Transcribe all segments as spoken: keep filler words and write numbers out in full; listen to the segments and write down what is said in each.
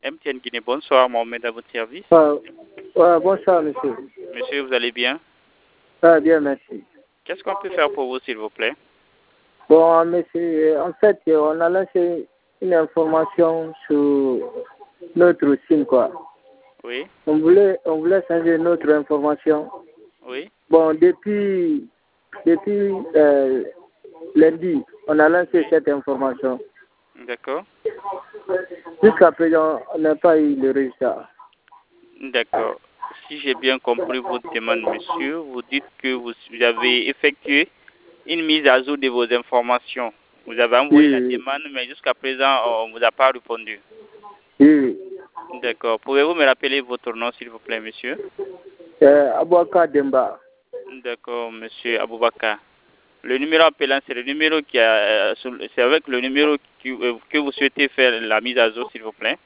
M T N Guinée, bonsoir, Mohamed à votre service. Ah, ouais, bonsoir, monsieur. Monsieur, vous allez bien? Ah, bien, merci. Qu'est-ce qu'on peut faire pour vous, s'il vous plaît? Bon, monsieur, en fait, on a lancé une information sur notre SIM, quoi. Oui, On voulait, on voulait changer notre information. oui, Bon, depuis, depuis euh, lundi, on a lancé cette information. d'accord, Jusqu'à présent, on n'a pas eu le résultat. d'accord. Si j'ai bien compris votre demande, monsieur, vous dites que vous avez effectué une mise à jour de vos informations. Vous avez envoyé Oui, la oui, demande, mais jusqu'à présent, on ne vous a pas répondu. oui. D'accord. Pouvez-vous me rappeler votre nom, s'il vous plaît, monsieur? Euh, Abouaka Demba. D'accord, monsieur Aboubakar. Le numéro appelant, c'est le numéro qui a, euh, sur- c'est avec le numéro qui, euh, que vous souhaitez faire la mise à jour, s'il vous plaît.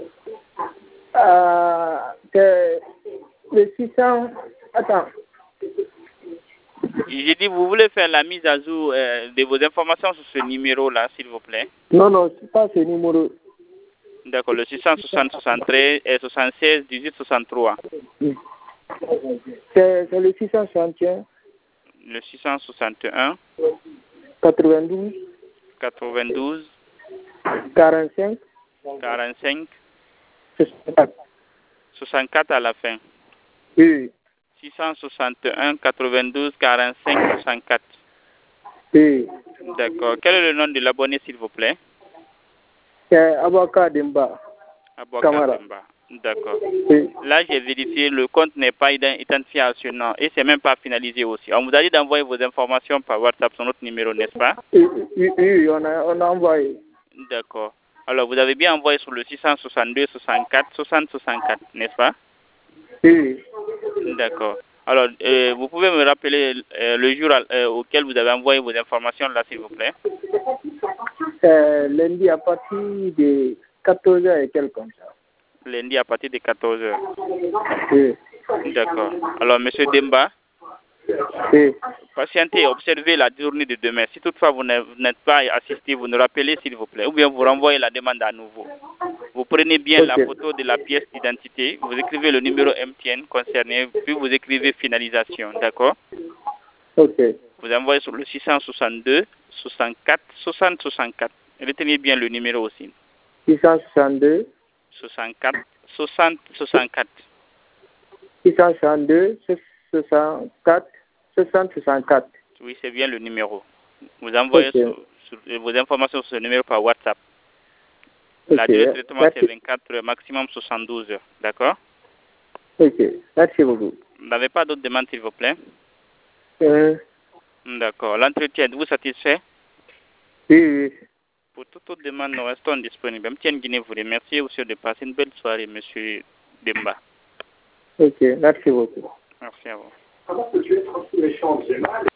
Euh, c'est le six cents. Attends. J'ai dit, vous voulez faire la mise à jour euh, de vos informations sur ce numéro-là, s'il vous plaît. Non, non, c'est pas ce numéro. D'accord, le six cent soixante, soixante-treize, et soixante-seize, dix-huit, soixante-trois. C'est c'est le six cent soixante et un, Le six cent soixante et un, quatre-vingt-douze, quatre-vingt-douze, quarante-cinq, quarante-cinq, soixante-quatre. soixante-quatre à la fin. Oui, six cent soixante et un, quatre-vingt-douze, quarante-cinq, soixante-quatre. oui. D'accord. Quel est le nom de l'abonné, s'il vous plaît? C'est Abouaka Demba. Abouakar Camara. Demba. D'accord. Oui. Là, j'ai vérifié, le compte n'est pas ident- identifié à ce nom et c'est même pas finalisé aussi. On vous a dit d'envoyer vos informations par WhatsApp sur notre numéro, n'est-ce pas? Oui, oui, oui, on a, on a envoyé. D'accord. Alors, vous avez bien envoyé sur le six cent soixante-deux, soixante-quatre, soixante, soixante-quatre, n'est-ce pas? Oui. D'accord. Alors, euh, vous pouvez me rappeler euh, le jour euh, auquel vous avez envoyé vos informations là, s'il vous plaît? Euh, lundi à partir de quatorze heures et quelques comme ça. Lundi à partir de quatorze heures. Oui. D'accord. Alors, monsieur Demba, Oui. patientez et observez la journée de demain. Si toutefois vous n'êtes vous n'êtes pas assisté, vous nous rappelez s'il vous plaît. Ou bien vous renvoyez la demande à nouveau. Vous prenez bien la Ok. photo de la pièce d'identité, vous écrivez le numéro M T N concerné, puis vous écrivez finalisation. D'accord? Ok. Vous envoyez sur le six cent soixante-deux, soixante-quatre, soixante, soixante-quatre. Retenez bien le numéro aussi. six cent soixante-deux, soixante-quatre, soixante, soixante-quatre. six cent soixante-deux, soixante-quatre, soixante, soixante-quatre. Oui, c'est bien le numéro. Vous envoyez Ok. sur- sur- vos informations sur ce numéro par WhatsApp. La Ok. durée de traitement, c'est Merci. vingt-quatre heures, maximum soixante-douze heures. D'accord? Ok. Merci beaucoup. Vous n'avez pas d'autres demandes, s'il vous plaît? Euh, D'accord. L'entretien, êtes-vous satisfait? oui, oui. Pour toute autre demande, nous restons disponibles. M T N Guinée vous remercie aussi de passer une belle soirée, monsieur Demba. Ok. Merci beaucoup. Merci à vous.